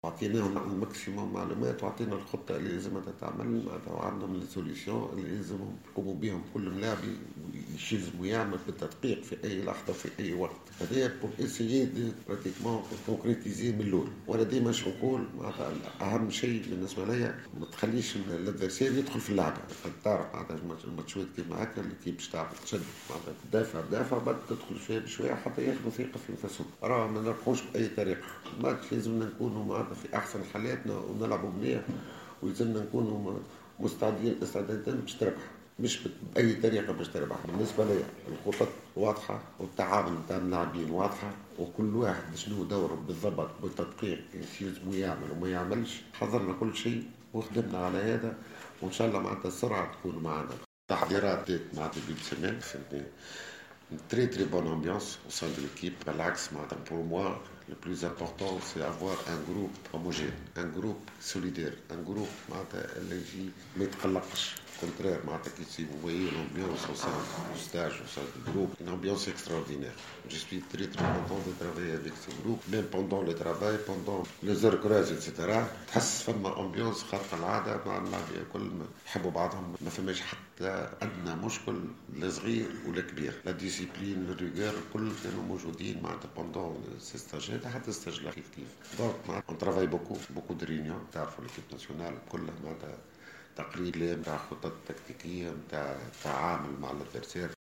عطيناهم الماكسيموم معلومات وعطينا الخطة اللي لازمها تتعمل معناتها، وعندهم السوليسيون اللي لازمهم يقوموا بهم كل ملاعبي يلزموا يعمل بالتدقيق في أي لحظة في أي وقت. هذا بور اسيي دو براتيكمون كونكريتيزي من الأول. وأنا ديما شو نقول معناتها أهم شيء بالنسبة ليا ما تخليش الأدفيرسير يدخل في اللعبة. تعرف معناتها الماتشات كيما هكا اللي كي باش تعرف تشد معناتها تدافع بعد تدخل شوية بشوية حتى ياخذوا ثقة في نفسهم. راه ما نربحوش بأي طريقة. الماتش لازمنا نكونوا معناتها في أحسن حالاتنا ونلعبوا مليح، ويلزمنا نكونوا مستعدين استعدادا باش تربح، مش بأي طريقة باش تربح. بالنسبة لي الخطط واضحة والتعامل نتاع اللاعبين واضحة، وكل واحد شنو دوره بالضبط بالتدقيق ايش يلزمو يعمل وما يعملش. حضرنا كل شيء وخدمنا على هذا، وإن شاء الله معناتها السرعة تكون معنا. تحضيرات معناتها بالسمان فهمتني. Une très très bonne ambiance au sein de l'équipe. Pour moi, le plus important, c'est avoir un groupe homogène, un groupe solidaire, un groupe qui ne يتقلقش. Au contraire, si vous voyez l'ambiance au sein du stage, au sein du groupe, une ambiance extraordinaire. Je suis très très content de travailler avec ce groupe, même pendant le travail, pendant les heures creuses, etc. تحس فما ambiance خارقة العادة مع اللاعبين الكل يحبوا بعضهم، ما فماش حتى أدنى مشكل لا صغير ولا كبير. لا ديسيبلين الريغور الكل كانوا موجودين معناتها بوندون سي ستاج هذا حتى ستاج كيف دونك on travaille beaucoup de réunions. تعرفوا l'équipe nationale كلها معناتها تقرير نتاع خطط تكتيكية نتاع التعامل مع الادفيرسير.